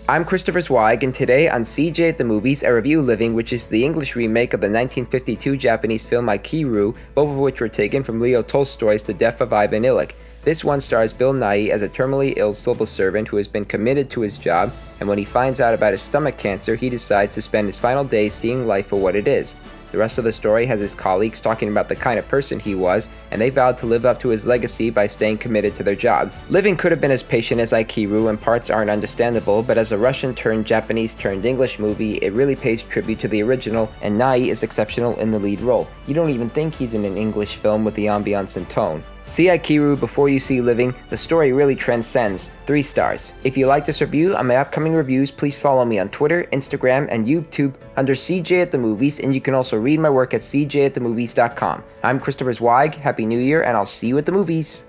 I'm Christopher Zweig, and today on CJ at the Movies, I review Living, which is the English remake of the 1952 Japanese film Ikiru, both of which were taken from Leo Tolstoy's The Death of Ivan Illich. This one stars Bill Nighy as a terminally ill civil servant who has been committed to his job, and when he finds out about his stomach cancer, he decides to spend his final days seeing life for what it is. The rest of the story has his colleagues talking about the kind of person he was, and they vowed to live up to his legacy by staying committed to their jobs. Living could have been as patient as Ikiru, and parts aren't understandable, but as a Russian-turned-Japanese-turned-English movie, it really pays tribute to the original, and Nighy is exceptional in the lead role. You don't even think he's in an English film with the ambiance and tone. See Ikiru before you see Living. The story really transcends. 3 stars. If you like this review on my upcoming reviews, please follow me on Twitter, Instagram, and YouTube under CJ at the Movies, and you can also read my work at cjatthemovies.com. I'm Christopher Zweig. Happy New Year, and I'll see you at the movies.